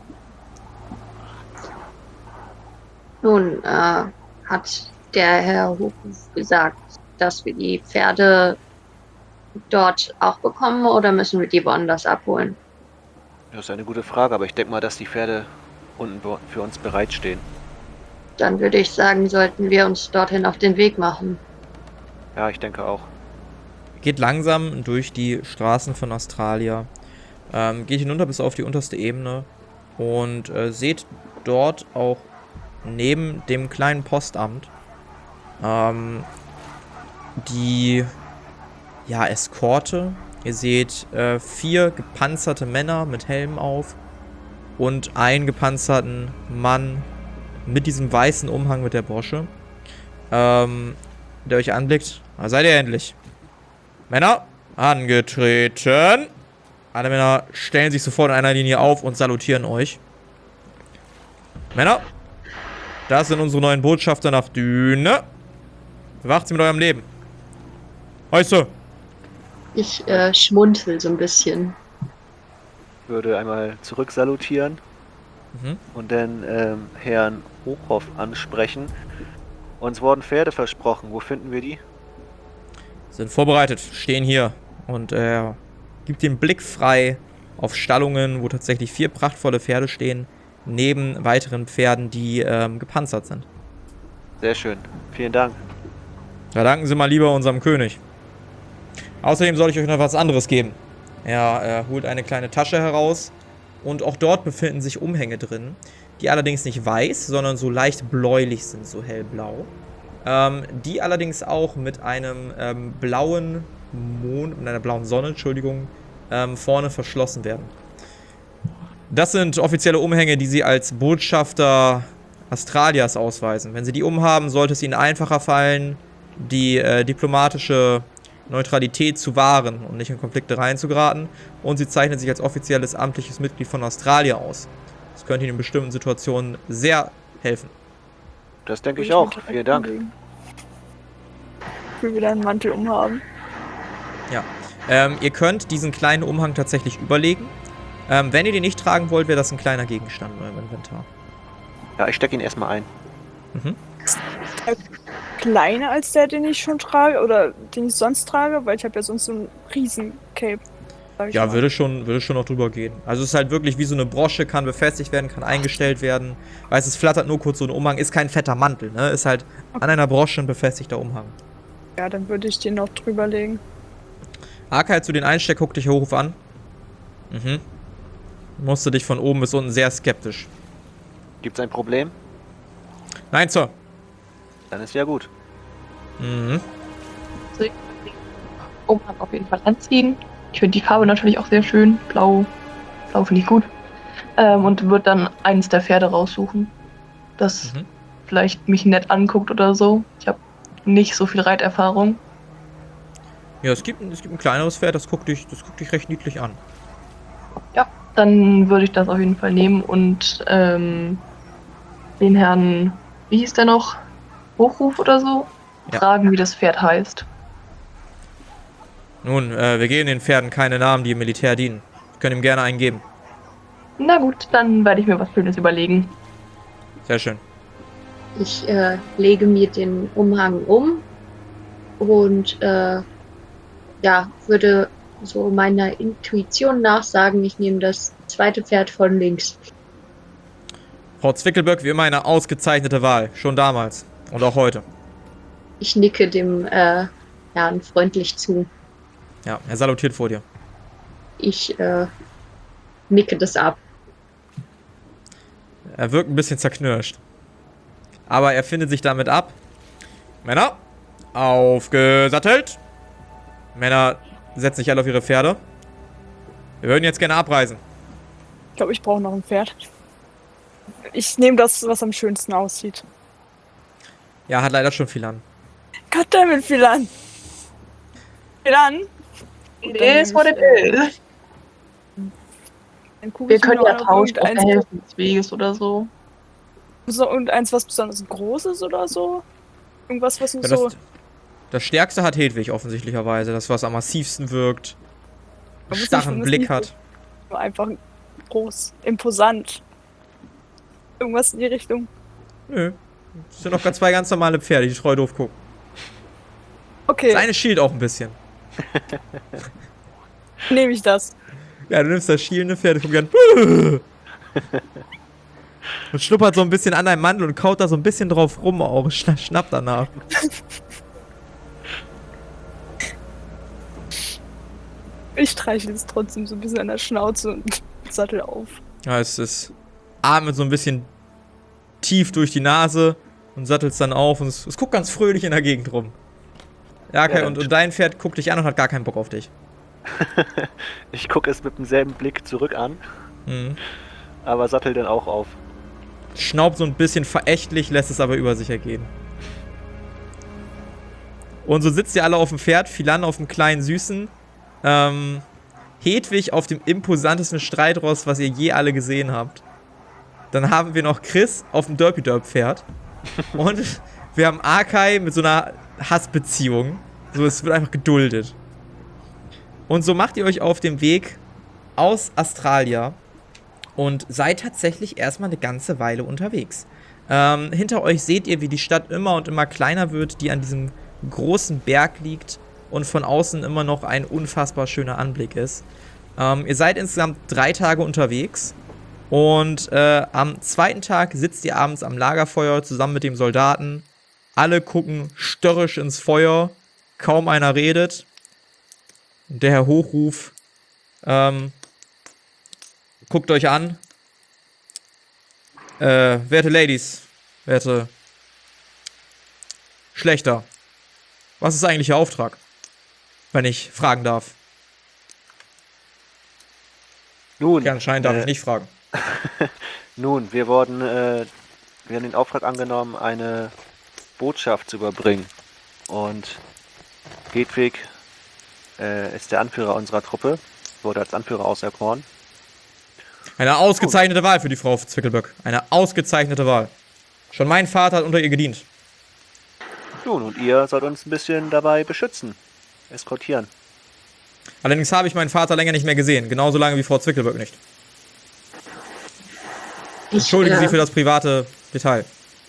Nun, hat der Herr Hochruf gesagt, dass wir die Pferde dort auch bekommen oder müssen wir die woanders abholen? Das ist eine gute Frage, aber ich denke mal, dass die Pferde unten für uns bereitstehen. Dann würde ich sagen, sollten wir uns dorthin auf den Weg machen. Ja, ich denke auch. Geht langsam durch die Straßen von Australia. Geht hinunter bis auf die unterste Ebene. Und seht dort auch neben dem kleinen Postamt die Eskorte. Ihr seht 4 gepanzerte Männer mit Helmen auf und einen gepanzerten Mann mit diesem weißen Umhang mit der Brosche, der euch anblickt. Da seid ihr endlich. Männer, angetreten. Alle Männer stellen sich sofort in einer Linie auf und salutieren euch. Männer, das sind unsere neuen Botschafter nach Düne. Bewacht sie mit eurem Leben. Heiße. Ich schmunzel so ein bisschen. Würde einmal zurück salutieren und dann Herrn Hochruf ansprechen. Uns wurden Pferde versprochen. Wo finden wir die? Sind vorbereitet, stehen hier. Und er gibt den Blick frei auf Stallungen, wo tatsächlich 4 prachtvolle Pferde stehen, neben weiteren Pferden, die gepanzert sind. Sehr schön. Vielen Dank. Da danken Sie mal lieber unserem König. Außerdem soll ich euch noch was anderes geben. Er holt eine kleine Tasche heraus und auch dort befinden sich Umhänge drin, die allerdings nicht weiß, sondern so leicht bläulich sind, so hellblau. Die allerdings auch mit einem blauen Mond, mit einer blauen Sonne, Entschuldigung, vorne verschlossen werden. Das sind offizielle Umhänge, die Sie als Botschafter Australias ausweisen. Wenn Sie die umhaben, sollte es Ihnen einfacher fallen, die diplomatische Neutralität zu wahren und nicht in Konflikte reinzugeraten. Und Sie zeichnen sich als offizielles amtliches Mitglied von Australia aus. Das könnte Ihnen in bestimmten Situationen sehr helfen. Das denke ich auch. Vielen Dank. Ich will wieder einen Mantel umhaben. Ja. Ihr könnt diesen kleinen Umhang tatsächlich überlegen. Wenn ihr den nicht tragen wollt, wäre das ein kleiner Gegenstand in eurem Inventar. Ja, ich stecke ihn erstmal ein. Mhm. Kleiner als der, den ich schon trage oder den ich sonst trage, weil ich habe ja sonst so ein Riesen-Cape. Ja, würde schon noch drüber gehen. Also es ist halt wirklich wie so eine Brosche, kann befestigt werden, kann eingestellt werden. Weißt, es flattert nur kurz so ein Umhang, ist kein fetter Mantel, ne? Ist halt an einer Brosche ein befestigter Umhang. Ja, dann würde ich den noch drüber legen. Arkai zu den Einsteck, guck dich Hochruf an. Mhm. Musste dich von oben bis unten sehr skeptisch. Gibt's ein Problem? Nein, Sir. Dann ist ja gut. Mhm. Also ich würde den Umhang auf jeden Fall anziehen. Ich finde die Farbe natürlich auch sehr schön. Blau finde ich gut. Und würde dann eines der Pferde raussuchen, das vielleicht mich nett anguckt oder so. Ich habe nicht so viel Reiterfahrung. Ja, es gibt ein kleineres Pferd, das guckt dich recht niedlich an. Ja, dann würde ich das auf jeden Fall nehmen und den Herrn, wie hieß der noch? Hochruf oder so? Ja. Fragen, wie das Pferd heißt. Nun, wir geben den Pferden keine Namen, die im Militär dienen. Wir können ihm gerne einen geben. Na gut, dann werde ich mir was Schönes überlegen. Sehr schön. Ich lege mir den Umhang um und würde so meiner Intuition nachsagen, ich nehme das zweite Pferd von links. Frau Zwickelböck, wie immer eine ausgezeichnete Wahl. Schon damals. Und auch heute. Ich nicke dem Herrn freundlich zu. Ja, er salutiert vor dir. Ich nicke das ab. Er wirkt ein bisschen zerknirscht. Aber er findet sich damit ab. Männer, aufgesattelt. Männer setzen sich alle auf ihre Pferde. Wir würden jetzt gerne abreisen. Ich glaube, ich brauche noch ein Pferd. Ich nehme das, was am schönsten aussieht. Ja, hat leider schon viel an. Goddammit, Philan! Philan! It is what it is. Dann gucke Wir ich mir können noch ja an, ob tauschen auf der irgendeins- Hälfte des Weges oder so. so irgendeins, was besonders groß ist oder so? Irgendwas, was nur Ja, so... das Stärkste hat Hedwig offensichtlicherweise. Das, was am massivsten wirkt. Einen Aber muss starren nicht- Blick muss hat. nicht Nur einfach groß, imposant. Irgendwas in die Richtung. Nö. Das sind doch zwei ganz normale Pferde, die treu doof gucken. Okay, Das eine schielt auch ein bisschen. nehme ich das. Ja, du nimmst das schielende Pferd, guck an. Und schnuppert so ein bisschen an deinem Mantel und kaut da so ein bisschen drauf rum auch. Schnappt danach. Ich streichel es trotzdem so ein bisschen an der Schnauze und sattel auf. Ja, es atmet so ein bisschen tief durch die Nase und sattelt dann auf und es guckt ganz fröhlich in der Gegend rum. Ja, okay, Ja, und dein Pferd guckt dich an und hat gar keinen Bock auf dich. Ich gucke es mit demselben Blick zurück an, Mhm. aber sattel dann auch auf. Schnaubt so ein bisschen verächtlich, lässt es aber über sich ergehen. Und so sitzt ihr alle auf dem Pferd, Philan auf dem kleinen Süßen, Hedwig auf dem imposantesten Streitross, was ihr je alle gesehen habt. Dann haben wir noch Chris auf dem Derpy-Derp-Pferd. Und wir haben Arkai mit so einer Hassbeziehung. So, es wird einfach geduldet. Und so macht ihr euch auf den Weg aus Australia und seid tatsächlich erstmal eine ganze Weile unterwegs. Hinter euch seht ihr, wie die Stadt immer und immer kleiner wird, die an diesem großen Berg liegt und von außen immer noch ein unfassbar schöner Anblick ist. Ihr seid insgesamt 3 Tage unterwegs und am zweiten Tag sitzt ihr abends am Lagerfeuer zusammen mit dem Soldaten. Alle gucken störrisch ins Feuer, kaum einer redet. Der Herr Hochruf guckt euch an. Werte Ladies, werte Schlechter, was ist eigentlich Ihr Auftrag? Wenn ich fragen darf. Nun, Ja, anscheinend darf ich nicht fragen. Nun, wir haben den Auftrag angenommen, eine Botschaft zu überbringen. Und Hedwig ist der Anführer unserer Truppe, wurde als Anführer auserkoren. Eine ausgezeichnete Wahl für die Frau Zwickelböck. Eine ausgezeichnete Wahl. Schon mein Vater hat unter ihr gedient. Nun, und ihr sollt uns ein bisschen dabei beschützen, eskortieren. Allerdings habe ich meinen Vater länger nicht mehr gesehen. Genauso lange wie Frau Zwickelböck nicht. Entschuldigen Sie für das private Detail.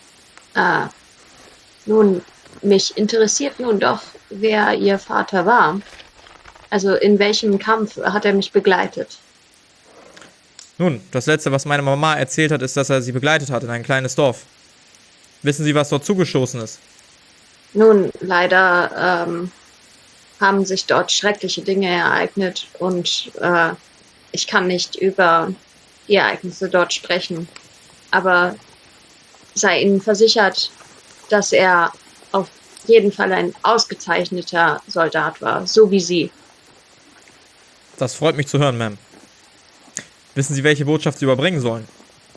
Nun, mich interessiert nun doch, wer Ihr Vater war. Also in welchem Kampf hat er mich begleitet? Nun, das Letzte, was meine Mama erzählt hat, ist, dass er sie begleitet hat in ein kleines Dorf. Wissen Sie, was dort zugestoßen ist? Nun, leider haben sich dort schreckliche Dinge ereignet und ich kann nicht über die Ereignisse dort sprechen. Aber sei Ihnen versichert, dass er auf jeden Fall ein ausgezeichneter Soldat war, so wie Sie. Das freut mich zu hören, Ma'am. Wissen Sie, welche Botschaft Sie überbringen sollen?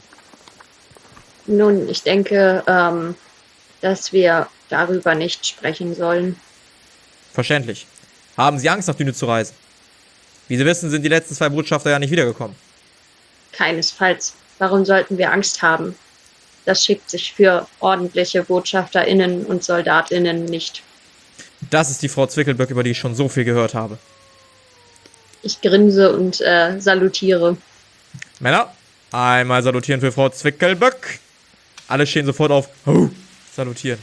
Nun, ich denke, dass wir darüber nicht sprechen sollen. Verständlich. Haben Sie Angst, nach Düne zu reisen? Wie Sie wissen, sind die letzten 2 Botschafter ja nicht wiedergekommen. Keinesfalls. Warum sollten wir Angst haben? Das schickt sich für ordentliche BotschafterInnen und SoldatInnen nicht. Das ist die Frau Zwickelböck, über die ich schon so viel gehört habe. Ich grinse und salutiere. Männer, einmal salutieren für Frau Zwickelböck. Alle stehen sofort auf. Oh, salutieren.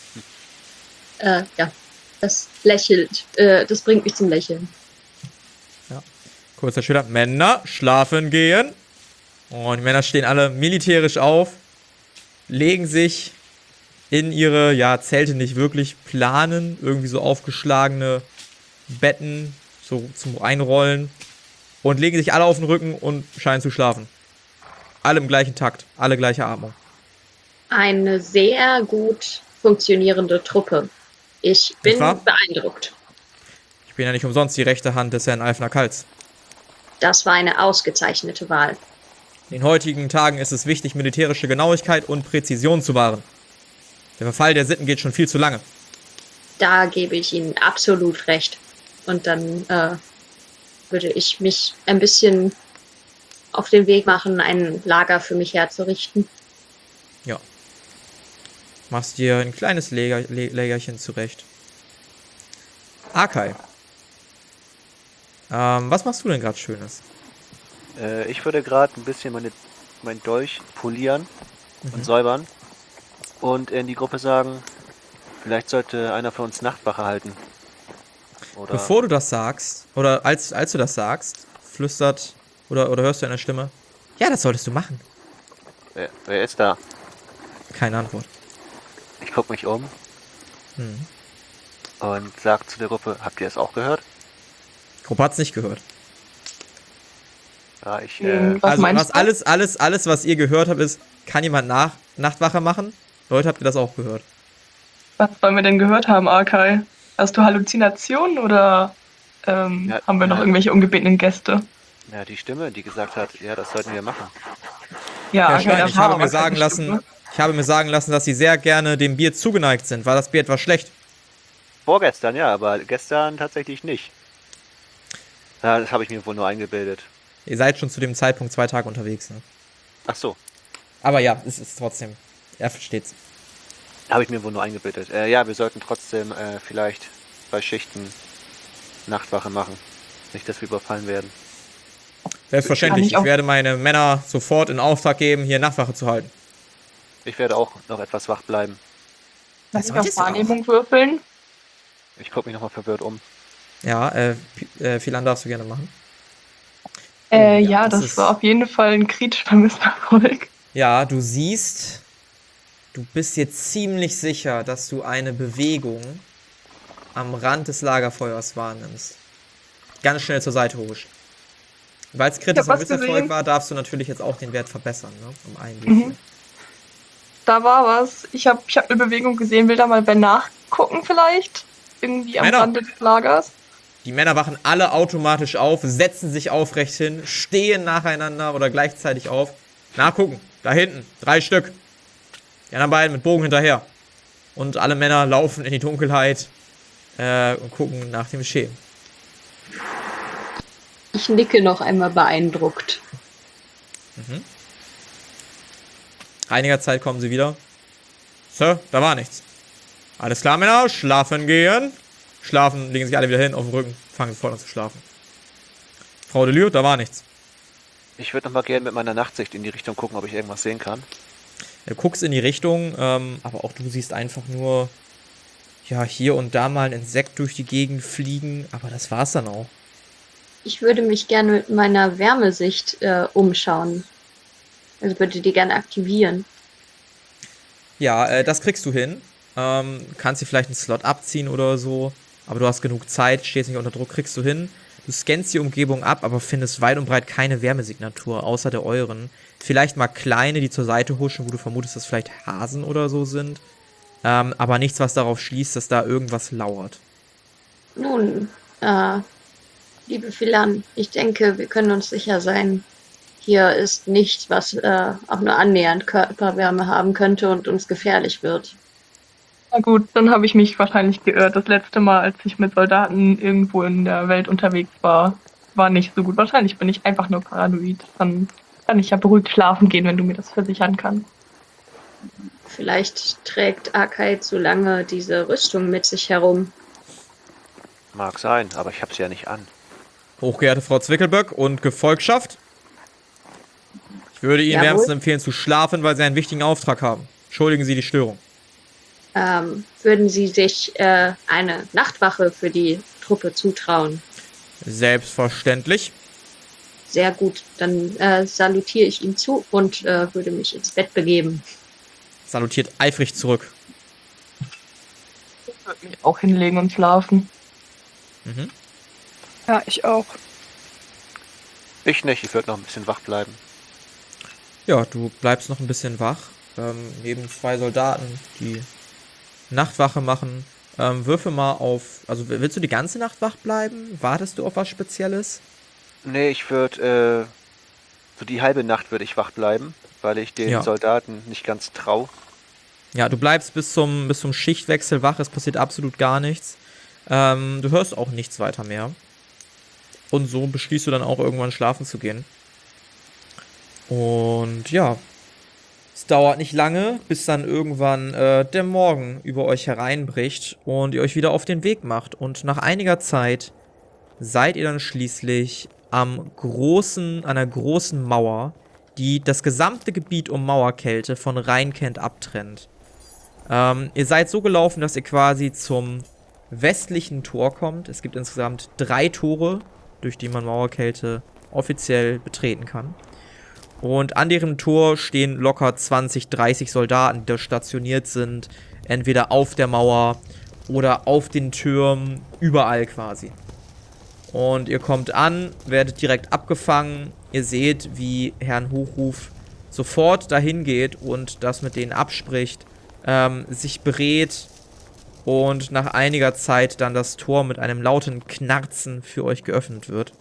Ja, das lächelt. Das bringt mich zum Lächeln. Kurzer Schüler. Männer, schlafen gehen. Und die Männer stehen alle militärisch auf, legen sich in ihre, Zelte nicht wirklich planen, irgendwie so aufgeschlagene Betten, so zum Einrollen. und legen sich alle auf den Rücken und scheinen zu schlafen. Alle im gleichen Takt, alle gleiche Atmung. Eine sehr gut funktionierende Truppe. Ich bin Nicht wahr? beeindruckt. Ich bin ja nicht umsonst die rechte Hand des Herrn Alfner Kalz. Das war eine ausgezeichnete Wahl. In den heutigen Tagen ist es wichtig, militärische Genauigkeit und Präzision zu wahren. Der Verfall der Sitten geht schon viel zu lange. Da gebe ich Ihnen absolut recht. Und dann würde ich mich ein bisschen auf den Weg machen, ein Lager für mich herzurichten. Ja. Machst dir ein kleines Lägerchen zurecht. Akai. Was machst du denn gerade Schönes? Ich würde gerade ein bisschen mein Dolch polieren und säubern und in die Gruppe sagen, vielleicht sollte einer von uns Nachtwache halten. Oder Bevor du das sagst, oder als du das sagst, flüstert oder hörst du eine Stimme, ja, das solltest du machen. wer ist da? Keine Antwort. Ich gucke mich um Hm. und sage zu der Gruppe, habt ihr es auch gehört? Die Gruppe hat's nicht gehört. Ja, ich, Was Also meinst du? alles, was ihr gehört habt, ist, kann jemand Nachtwache machen? Leute, habt ihr das auch gehört? Was sollen wir denn gehört haben, Arkai? Hast du Halluzinationen oder haben wir noch irgendwelche ungebetenen Gäste? ja, die Stimme, die gesagt hat, ja, das sollten wir machen. Ja, Herr Arkai, Stein, da ich war habe aber mir sagen keine Stimme. lassen, dass sie sehr gerne dem Bier zugeneigt sind. War das Bier etwas schlecht? Vorgestern, ja, aber gestern tatsächlich nicht. Ja, das habe ich mir wohl nur eingebildet. Ihr seid schon zu dem Zeitpunkt 2 Tage unterwegs, ne? Ach so, Aber ja, es ist trotzdem. Er versteht's. habe ich mir wohl nur eingebildet. Ja, wir sollten trotzdem vielleicht bei Schichten Nachtwache machen. Nicht, dass wir überfallen werden. Selbstverständlich. Kann ich Ich auch- werde meine Männer sofort in Auftrag geben, hier Nachtwache zu halten. Ich werde auch noch etwas wach bleiben. Kann Das ich solltest auf du auch. Wahrnehmung würfeln? Ich gucke mich nochmal verwirrt um. Ja, Philan darfst du gerne machen. Ja, das das ist- war auf jeden Fall ein kritischer Misserfolg. Ja, du siehst, du bist dir ziemlich sicher, dass du eine Bewegung am Rand des Lagerfeuers wahrnimmst. Ganz schnell zur Seite huscht. Weil es kritischer was Misserfolg gesehen. war, darfst du natürlich jetzt auch den Wert verbessern, ne? Um einen Mhm. W4. Da war was. Ich hab eine Bewegung gesehen, will da mal wer nachgucken vielleicht? Irgendwie am Männer. Rande des Lagers. Die Männer wachen alle automatisch auf, setzen sich aufrecht hin, stehen nacheinander oder gleichzeitig auf. Nachgucken, da hinten, 3 Stück. Die anderen beiden mit Bogen hinterher. Und alle Männer laufen in die Dunkelheit und gucken nach dem Geschehen. Ich nicke noch einmal beeindruckt. Einiger Zeit kommen sie wieder. Sir, da war nichts. Alles klar, Männer, schlafen gehen. Schlafen, legen sich alle wieder hin auf den Rücken, fangen sofort an zu schlafen. Frau Delure, da war nichts. Ich würde nochmal gerne mit meiner Nachtsicht in die Richtung gucken, ob ich irgendwas sehen kann. Du guckst in die Richtung, aber auch du siehst einfach nur, ja, hier und da mal ein Insekt durch die Gegend fliegen, aber das war's dann auch. Ich würde mich gerne mit meiner Wärmesicht umschauen. Also würde die gerne aktivieren. Ja, das kriegst du hin. Kannst dir vielleicht einen Slot abziehen oder so, aber du hast genug Zeit, stehst nicht unter Druck, kriegst du hin. Du scannst die Umgebung ab, aber findest weit und breit keine Wärmesignatur, außer der euren. Vielleicht mal kleine, die zur Seite huschen, wo du vermutest, dass vielleicht Hasen oder so sind. Aber nichts, was darauf schließt, dass da irgendwas lauert. Nun, liebe Philan, ich denke, wir können uns sicher sein, hier ist nichts, was auch nur annähernd Körperwärme haben könnte und uns gefährlich wird. Na gut, dann habe ich mich wahrscheinlich geirrt. Das letzte Mal, als ich mit Soldaten irgendwo in der Welt unterwegs war, war nicht so gut. Wahrscheinlich bin ich einfach nur paranoid. Dann kann ich ja beruhigt schlafen gehen, wenn du mir das versichern kannst. Vielleicht trägt Akai zu lange diese Rüstung mit sich herum. Mag sein, aber ich habe sie ja nicht an. Hochgeehrte Frau Zwickelböck und Gefolgschaft, ich würde Ihnen Jawohl. wärmstens empfehlen zu schlafen, weil Sie einen wichtigen Auftrag haben. Entschuldigen Sie die Störung. Würden Sie sich eine Nachtwache für die Truppe zutrauen? Selbstverständlich. Sehr gut, dann salutiere ich ihm zu und würde mich ins Bett begeben. Salutiert eifrig zurück. Ich würde mich auch hinlegen und schlafen. Mhm. Ja, ich auch. Ich nicht, ich würde noch ein bisschen wach bleiben. Ja, du bleibst noch ein bisschen wach. Neben 2 Soldaten, die Nachtwache machen. Würfe mal auf... Also willst du die ganze Nacht wach bleiben? Wartest du auf was Spezielles? Nee, ich würde, so die halbe Nacht würde ich wach bleiben, weil ich den Soldaten nicht ganz traue. Ja, du bleibst bis zum Schichtwechsel wach. Es passiert absolut gar nichts. Du hörst auch nichts weiter mehr. Und so beschließt du dann auch irgendwann schlafen zu gehen. Und ja, es dauert nicht lange, bis dann irgendwann der Morgen über euch hereinbricht und ihr euch wieder auf den Weg macht. Und nach einiger Zeit seid ihr dann schließlich an einer großen Mauer, die das gesamte Gebiet um Mauerkälte von Rheinkent abtrennt. Ihr seid so gelaufen, dass ihr quasi zum westlichen Tor kommt. Es gibt insgesamt 3 Tore, durch die man Mauerkälte offiziell betreten kann. Und an deren Tor stehen locker 20, 30 Soldaten, die da stationiert sind. Entweder auf der Mauer oder auf den Türmen, überall quasi. Und ihr kommt an, werdet direkt abgefangen. Ihr seht, wie Herrn Hochruf sofort dahin geht und das mit denen abspricht, sich berät und nach einiger Zeit dann das Tor mit einem lauten Knarzen für euch geöffnet wird.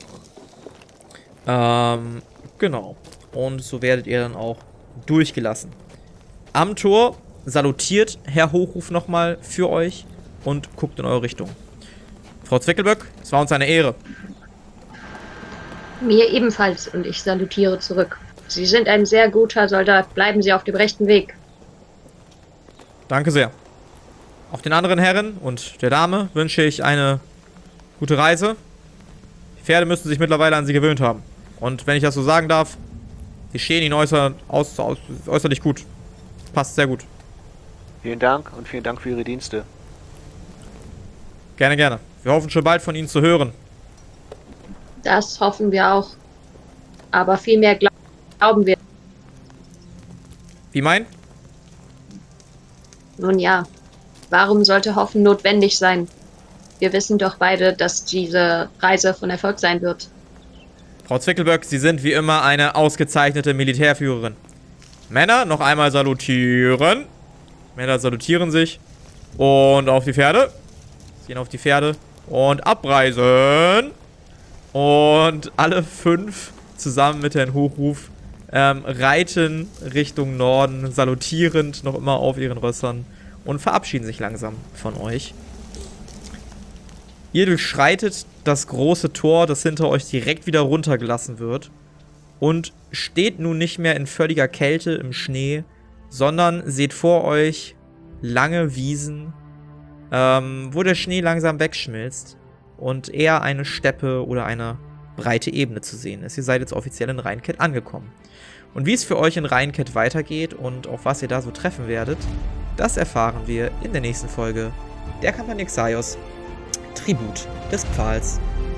Genau. Und so werdet ihr dann auch durchgelassen. Am Tor salutiert Herr Hochruf nochmal für euch und guckt in eure Richtung. Frau Zwickelböck, es war uns eine Ehre. Mir ebenfalls und ich salutiere zurück. Sie sind ein sehr guter Soldat. Bleiben Sie auf dem rechten Weg. Danke sehr. Auch den anderen Herren und der Dame wünsche ich eine gute Reise. Die Pferde müssen sich mittlerweile an sie gewöhnt haben. Und wenn ich das so sagen darf, sie stehen ihnen äußerlich gut. Passt sehr gut. Vielen Dank und vielen Dank für Ihre Dienste. Gerne, gerne. Wir hoffen schon bald von Ihnen zu hören. Das hoffen wir auch. Aber viel mehr glauben wir. Wie mein? Nun ja, warum sollte Hoffen notwendig sein? Wir wissen doch beide, dass diese Reise von Erfolg sein wird. Frau Zwickelböck, Sie sind wie immer eine ausgezeichnete Militärführerin. Männer, noch einmal salutieren. Männer salutieren sich. Und auf die Pferde. Sie gehen auf die Pferde. Und abreisen. Und alle 5 zusammen mit Herrn Hochruf reiten Richtung Norden, salutierend noch immer auf ihren Rössern und verabschieden sich langsam von euch. Ihr durchschreitet das große Tor, das hinter euch direkt wieder runtergelassen wird und steht nun nicht mehr in völliger Kälte im Schnee, sondern seht vor euch lange Wiesen, wo der Schnee langsam wegschmilzt und eher eine Steppe oder eine breite Ebene zu sehen ist. Ihr seid jetzt offiziell in Rheinkent angekommen. Und wie es für euch in Rheinkent weitergeht und auf was ihr da so treffen werdet, das erfahren wir in der nächsten Folge der Kampagne Xaios Tribut des Pfahls.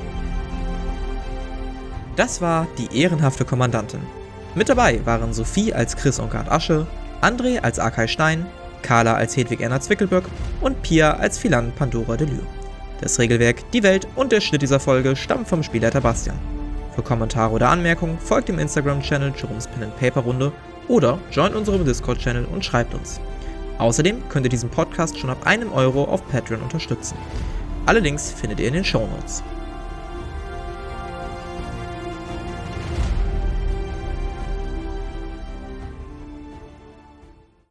Das war die ehrenhafte Kommandantin. Mit dabei waren Sophie als Chris Onkard Asche, André als Arkay Stein, Carla als Hedwig Erna Zwickelböck und Pia als Philan Pandora de Lure. Das Regelwerk, die Welt und der Schnitt dieser Folge stammen vom Spielleiter Bastian. Für Kommentare oder Anmerkungen folgt dem Instagram-Channel Jerome's Pen & Paper Runde oder joint unserem Discord-Channel und schreibt uns. Außerdem könnt ihr diesen Podcast schon ab 1 € auf Patreon unterstützen. Alle Links findet ihr in den Shownotes.